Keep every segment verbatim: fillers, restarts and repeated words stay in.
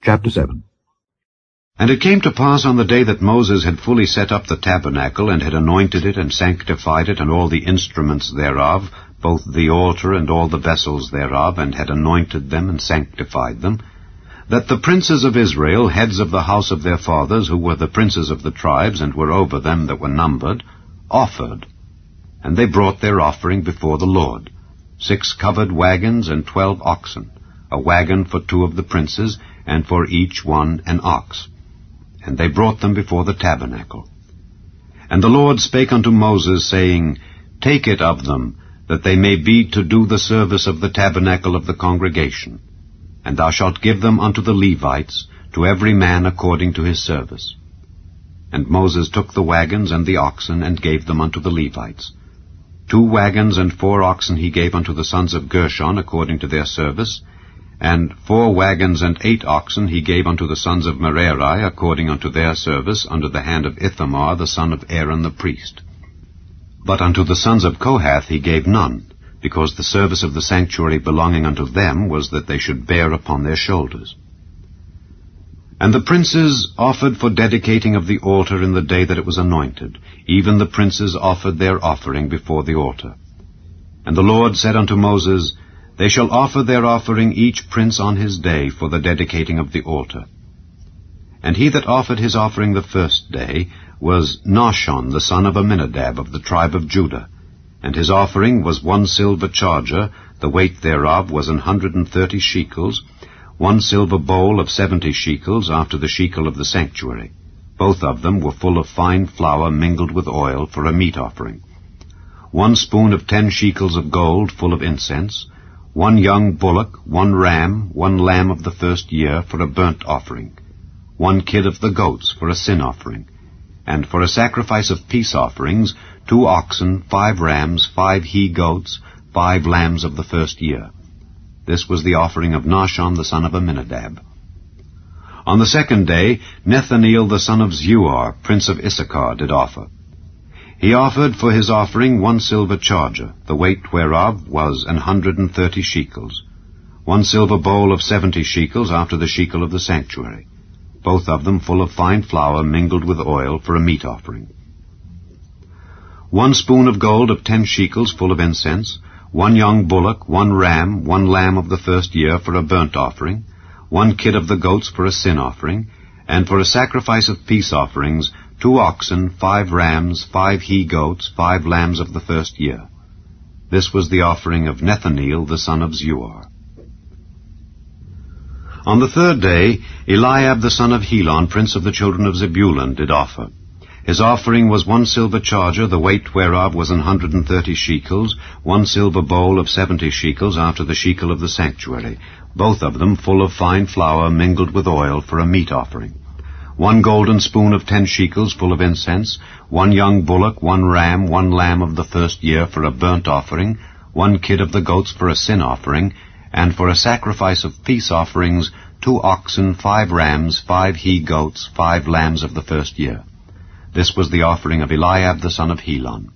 Chapter seven. And it came to pass on the day that Moses had fully set up the tabernacle, and had anointed it, and sanctified it, and all the instruments thereof, both the altar and all the vessels thereof, and had anointed them and sanctified them, that the princes of Israel, heads of the house of their fathers, who were the princes of the tribes, and were over them that were numbered, offered. And they brought their offering before the Lord, six covered wagons and twelve oxen, a wagon for two of the princes, and for each one an ox. And they brought them before the tabernacle. And the Lord spake unto Moses, saying, Take it of them, that they may be to do the service of the tabernacle of the congregation. And thou shalt give them unto the Levites, to every man according to his service. And Moses took the wagons and the oxen, and gave them unto the Levites. Two wagons and four oxen he gave unto the sons of Gershon according to their service, and four wagons and eight oxen he gave unto the sons of Merari according unto their service, under the hand of Ithamar the son of Aaron the priest. But unto the sons of Kohath he gave none, because the service of the sanctuary belonging unto them was that they should bear upon their shoulders. And the princes offered for dedicating of the altar in the day that it was anointed. Even the princes offered their offering before the altar. And the Lord said unto Moses, They shall offer their offering each prince on his day for the dedicating of the altar. And he that offered his offering the first day was Nahshon the son of Amminadab of the tribe of Judah. And his offering was one silver charger, the weight thereof was an hundred and thirty shekels, one silver bowl of seventy shekels, after the shekel of the sanctuary. Both of them were full of fine flour mingled with oil for a meat offering. One spoon of ten shekels of gold full of incense, one young bullock, one ram, one lamb of the first year for a burnt offering, one kid of the goats for a sin offering, and for a sacrifice of peace offerings, two oxen, five rams, five he-goats, five lambs of the first year. This was the offering of Nahshon the son of Amminadab. On the second day, Nethaneel the son of Zuar, prince of Issachar, did offer. He offered for his offering one silver charger, the weight whereof was an hundred and thirty shekels, one silver bowl of seventy shekels, after the shekel of the sanctuary, both of them full of fine flour mingled with oil for a meat offering. One spoon of gold of ten shekels full of incense, one young bullock, one ram, one lamb of the first year for a burnt offering, one kid of the goats for a sin offering, and for a sacrifice of peace offerings, two oxen, five rams, five he-goats, five lambs of the first year. This was the offering of Nethaneel the son of Zuar. On the third day, Eliab the son of Helon, prince of the children of Zebulun, did offer. His offering was one silver charger, the weight whereof was an hundred and thirty shekels, one silver bowl of seventy shekels, after the shekel of the sanctuary, both of them full of fine flour mingled with oil for a meat offering. One golden spoon of ten shekels full of incense, one young bullock, one ram, one lamb of the first year for a burnt offering, one kid of the goats for a sin offering, and for a sacrifice of peace offerings, two oxen, five rams, five he-goats, five lambs of the first year. This was the offering of Eliab the son of Helon.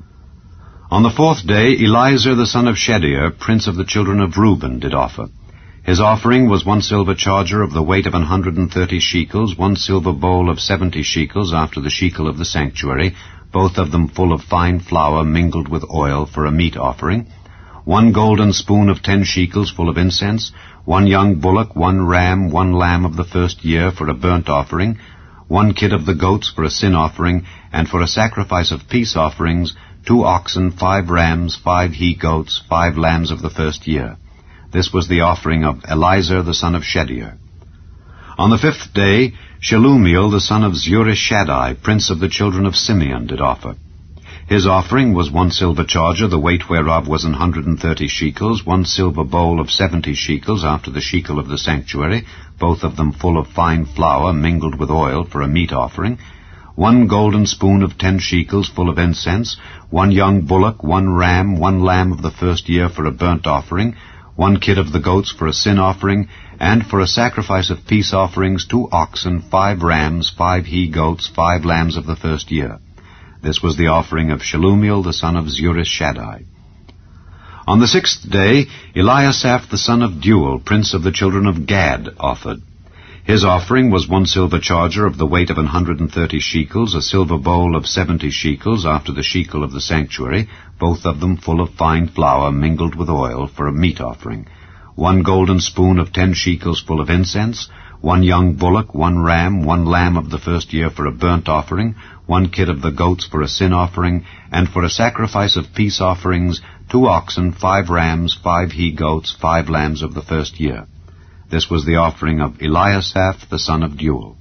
On the fourth day, Eliezer the son of Shedeur, prince of the children of Reuben, did offer. His offering was one silver charger of the weight of an hundred and thirty shekels, one silver bowl of seventy shekels, after the shekel of the sanctuary, both of them full of fine flour mingled with oil for a meat offering, one golden spoon of ten shekels full of incense, one young bullock, one ram, one lamb of the first year for a burnt offering, one kid of the goats for a sin offering, and for a sacrifice of peace offerings, two oxen, five rams, five he-goats, five lambs of the first year. This was the offering of Eliezer the son of Shedeur. On the fifth day, Shelumiel the son of Zurishaddai, prince of the children of Simeon, did offer. His offering was one silver charger, the weight whereof was an hundred and thirty shekels, one silver bowl of seventy shekels, after the shekel of the sanctuary, both of them full of fine flour mingled with oil for a meat offering, one golden spoon of ten shekels full of incense, one young bullock, one ram, one lamb of the first year for a burnt offering, one kid of the goats for a sin offering, and for a sacrifice of peace offerings, two oxen, five rams, five he-goats, five lambs of the first year. This was the offering of Shelumiel the son of Zurishaddai. On the sixth day, Eliasaph the son of Deuel, prince of the children of Gad, offered. His offering was one silver charger of the weight of an hundred and thirty shekels, a silver bowl of seventy shekels, after the shekel of the sanctuary, both of them full of fine flour mingled with oil, for a meat offering. One golden spoon of ten shekels full of incense, one young bullock, one ram, one lamb of the first year for a burnt offering, one kid of the goats for a sin offering, and for a sacrifice of peace offerings, two oxen, five rams, five he-goats, five lambs of the first year. This was the offering of Eliasaph the son of Deuel.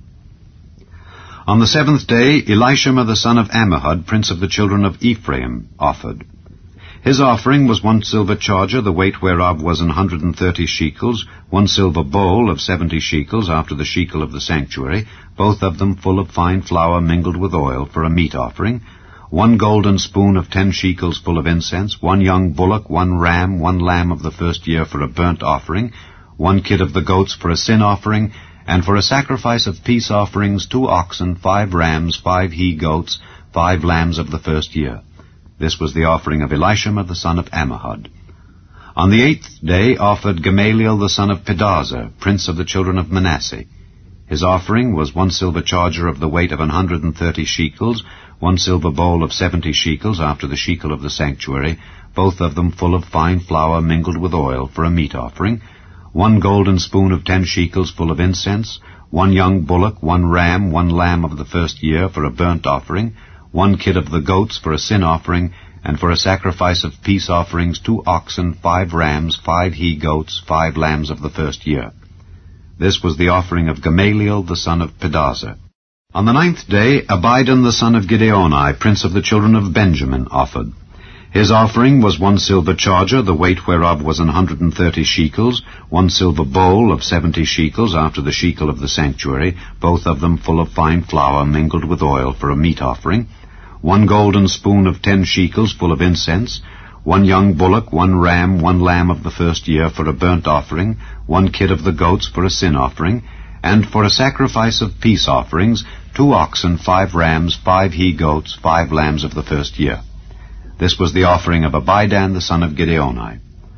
On the seventh day, Elishama the son of Ammihud, prince of the children of Ephraim, offered. His offering was one silver charger, the weight whereof was an hundred and thirty shekels, one silver bowl of seventy shekels, after the shekel of the sanctuary, both of them full of fine flour mingled with oil, for a meat offering, one golden spoon of ten shekels full of incense, one young bullock, one ram, one lamb of the first year for a burnt offering, one kid of the goats for a sin offering, and for a sacrifice of peace offerings, two oxen, five rams, five he-goats, five lambs of the first year. This was the offering of Elishama the son of Ammihud. On the eighth day offered Gamaliel the son of Pedahzur, prince of the children of Manasseh. His offering was one silver charger of the weight of an hundred and thirty shekels, one silver bowl of seventy shekels, after the shekel of the sanctuary, both of them full of fine flour mingled with oil, for a meat offering, one golden spoon of ten shekels full of incense, one young bullock, one ram, one lamb of the first year for a burnt offering, one kid of the goats for a sin offering, and for a sacrifice of peace offerings, two oxen, five rams, five he-goats, five lambs of the first year. This was the offering of Gamaliel the son of Pedahzur. On the ninth day, Abidan the son of Gideoni, prince of the children of Benjamin, offered. His offering was one silver charger, the weight whereof was an hundred and thirty shekels, one silver bowl of seventy shekels, after the shekel of the sanctuary, both of them full of fine flour mingled with oil, for a meat offering, one golden spoon of ten shekels full of incense, one young bullock, one ram, one lamb of the first year for a burnt offering, one kid of the goats for a sin offering, and for a sacrifice of peace offerings, two oxen, five rams, five he-goats, five lambs of the first year. This was the offering of Abidan the son of Gideoni.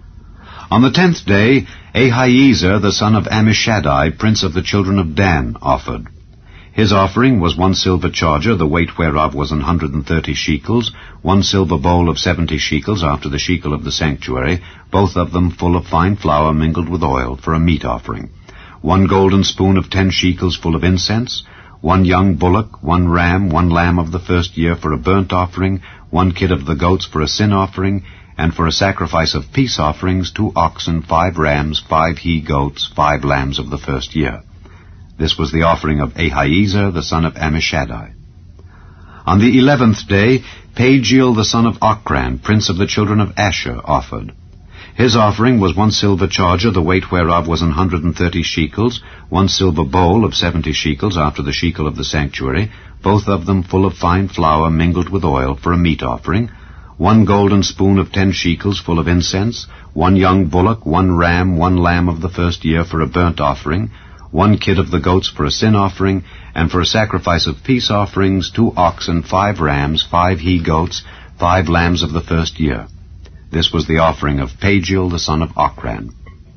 On the tenth day, Ahiezer the son of Ammishaddai, prince of the children of Dan, offered. His offering was one silver charger, the weight whereof was an hundred and thirty shekels, one silver bowl of seventy shekels, after the shekel of the sanctuary, both of them full of fine flour mingled with oil, for a meat offering, one golden spoon of ten shekels full of incense, one young bullock, one ram, one lamb of the first year for a burnt offering, one kid of the goats for a sin offering, and for a sacrifice of peace offerings, two oxen, five rams, five he-goats, five lambs of the first year. This was the offering of Ahiezer the son of Ammishaddai. On the eleventh day, Pagiel the son of Ochran, prince of the children of Asher, offered. His offering was one silver charger, the weight whereof was an hundred and thirty shekels, one silver bowl of seventy shekels, after the shekel of the sanctuary, both of them full of fine flour mingled with oil, for a meat offering, one golden spoon of ten shekels full of incense, one young bullock, one ram, one lamb of the first year for a burnt offering, one kid of the goats for a sin offering, and for a sacrifice of peace offerings, two oxen, five rams, five he-goats, five lambs of the first year. This was the offering of Pagiel the son of Ochran.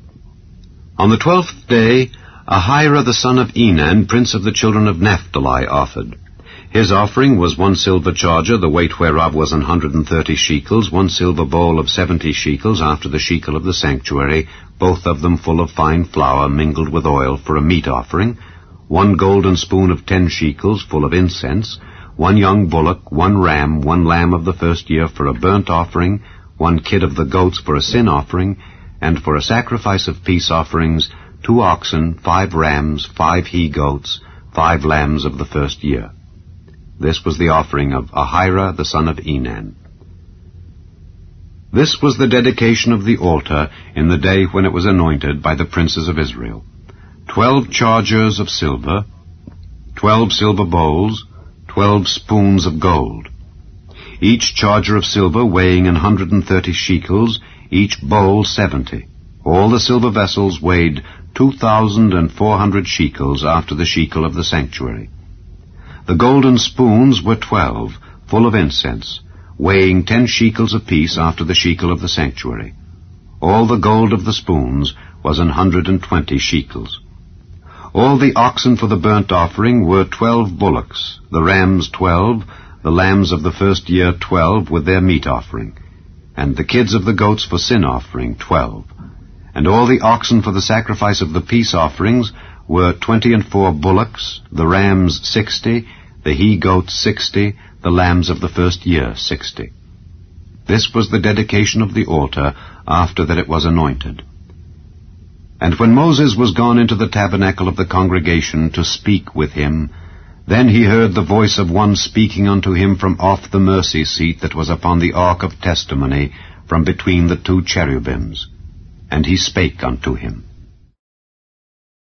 On the twelfth day, Ahira the son of Enan, prince of the children of Naphtali, offered. His offering was one silver charger, the weight whereof was an hundred and thirty shekels, one silver bowl of seventy shekels, after the shekel of the sanctuary, both of them full of fine flour mingled with oil, for a meat offering, one golden spoon of ten shekels full of incense, one young bullock, one ram, one lamb of the first year for a burnt offering, one kid of the goats for a sin offering, and for a sacrifice of peace offerings, two oxen, five rams, five he-goats, five lambs of the first year. This was the offering of Ahira the son of Enan. This was the dedication of the altar in the day when it was anointed by the princes of Israel. Twelve chargers of silver, twelve silver bowls, twelve spoons of gold. Each charger of silver weighing an hundred and thirty shekels, each bowl seventy. All the silver vessels weighed two thousand and four hundred shekels, after the shekel of the sanctuary. The golden spoons were twelve, full of incense, weighing ten shekels apiece, after the shekel of the sanctuary. All the gold of the spoons was an hundred and twenty shekels. All the oxen for the burnt offering were twelve bullocks, the rams twelve, the lambs of the first year twelve with their meat offering, and the kids of the goats for sin offering twelve. And all the oxen for the sacrifice of the peace offerings were twenty and four bullocks, the rams sixty, the he-goats sixty, the lambs of the first year sixty. This was the dedication of the altar after that it was anointed. And when Moses was gone into the tabernacle of the congregation to speak with him, then he heard the voice of one speaking unto him from off the mercy seat that was upon the ark of testimony, from between the two cherubims. And he spake unto him.